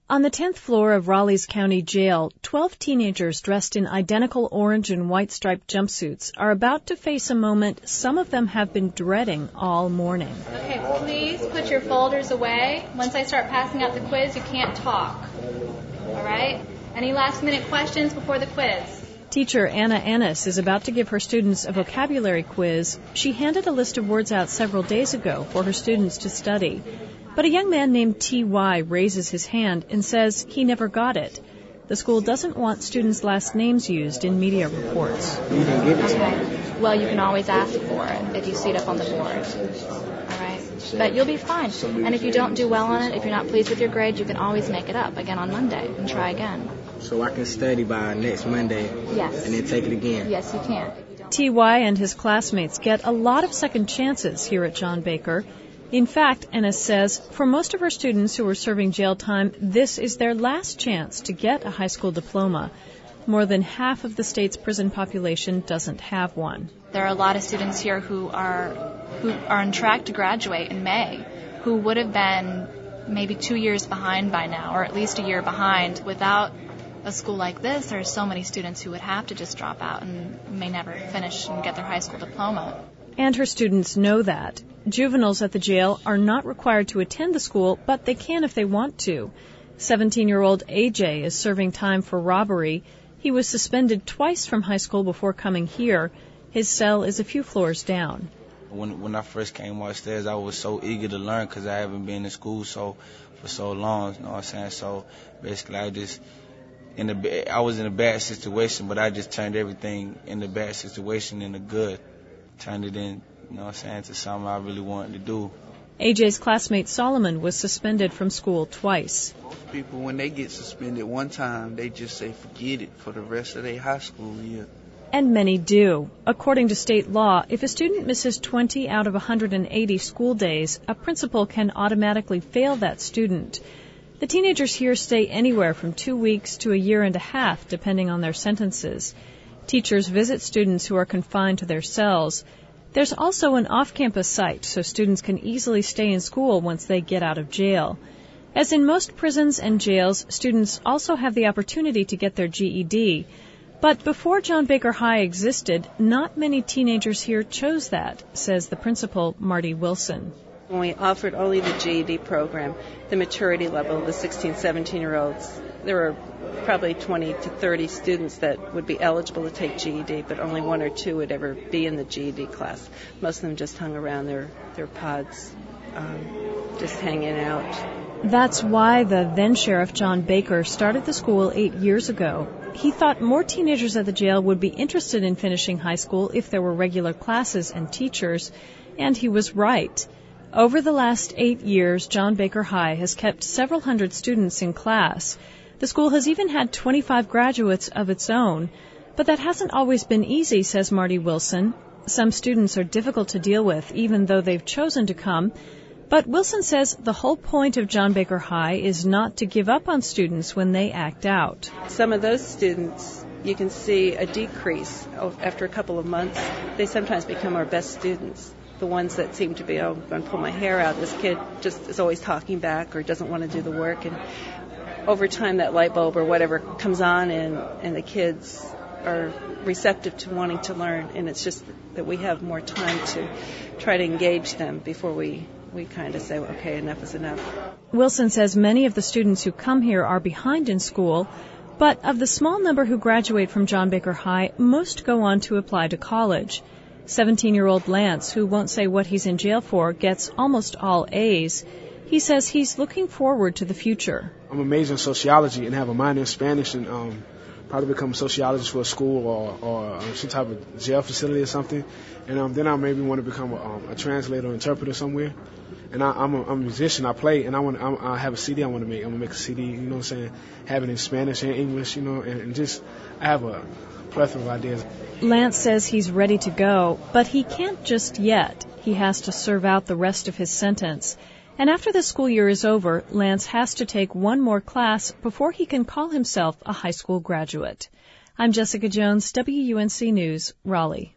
On the 10th floor of Raleigh's County Jail, 12 teenagers dressed in identical orange and white striped jumpsuits are about to face a moment some of them have been dreading all morning. Okay, please put your folders away. Once I start passing out the quiz, you can't talk. All right? Any last-minute questions before the quiz? Teacher Anna Annis is about to give her students a vocabulary quiz. She handed a list of words out several days ago for her students to study. But a young man named T.Y. raises his hand and says he never got it. The school doesn't want students' last names used in media reports. You didn't give it to me. Well, you can always ask for it if you see it up on the board. All right? But you'll be fine. And if you don't do well on it, if you're not pleased with your grade, you can always make it up again on Monday and try again. So I can study by next Monday. Yes. And then take it again. Yes, you can. T.Y. and his classmates get a lot of second chances here at John Baker. In fact, Ennis says, for most of her students who are serving jail time, this is their last chance to get a high school diploma. More than half of the state's prison population doesn't have one. There are a lot of students here who are on track to graduate in May, who would have been maybe 2 years behind by now, or at least a year behind. Without a school like this, there are so many students who would have to just drop out and may never finish and get their high school diploma. And her students know that. Juveniles at the jail are not required to attend the school, but they can if they want to. 17-year-old AJ is serving time for robbery. He was suspended twice from high school before coming here. His cell is a few floors down. When I first came upstairs, I was so eager to learn because I haven't been in school for so long, you know what I'm saying? So basically I was in a bad situation, but I just turned everything in the bad situation into good. Turned it in, you know what I'm saying, to something I really wanted to do. AJ's classmate Solomon was suspended from school twice. Most people, when they get suspended one time, they just say forget it for the rest of their high school year. And many do. According to state law, if a student misses 20 out of 180 school days, a principal can automatically fail that student. The teenagers here stay anywhere from 2 weeks to a year and a half, depending on their sentences. Teachers visit students who are confined to their cells. There's also an off-campus site, so students can easily stay in school once they get out of jail. As in most prisons and jails, students also have the opportunity to get their GED. But before John Baker High existed, not many teenagers here chose that, says the principal, Marty Wilson. When we offered only the GED program, the maturity level of the 16, 17-year-olds, there were probably 20 to 30 students that would be eligible to take GED, but only 1 or 2 would ever be in the GED class. Most of them just hung around their pods, just hanging out. That's why the then-Sheriff John Baker started the school 8 years ago. He thought more teenagers at the jail would be interested in finishing high school if there were regular classes and teachers, and he was right. Over the last 8 years, John Baker High has kept several hundred students in class. The school has even had 25 graduates of its own. But that hasn't always been easy, says Marty Wilson. Some students are difficult to deal with, even though they've chosen to come. But Wilson says the whole point of John Baker High is not to give up on students when they act out. Some of those students, you can see a decrease after a couple of months. They sometimes become our best students. The ones that seem to be, I'm going to pull my hair out. This kid just is always talking back or doesn't want to do the work. And over time, that light bulb or whatever comes on, and the kids are receptive to wanting to learn. And it's just that we have more time to try to engage them before we kind of say, okay, enough is enough. Wilson says many of the students who come here are behind in school, but of the small number who graduate from John Baker High, most go on to apply to college. 17-year-old Lance, who won't say what he's in jail for, gets almost all A's. He says he's looking forward to the future. I'm a major in sociology and have a minor in Spanish and probably become a sociologist for a school or some type of jail facility or something. And then I maybe want to become a translator or interpreter somewhere. And I'm a musician. I play, and I have a CD I want to make. I'm going to make a CD, you know what I'm saying, have it in Spanish and English, you know, and just I have a plethora of ideas. Lance says he's ready to go, but he can't just yet. He has to serve out the rest of his sentence. And after the school year is over, Lance has to take one more class before he can call himself a high school graduate. I'm Jessica Jones, WUNC News, Raleigh.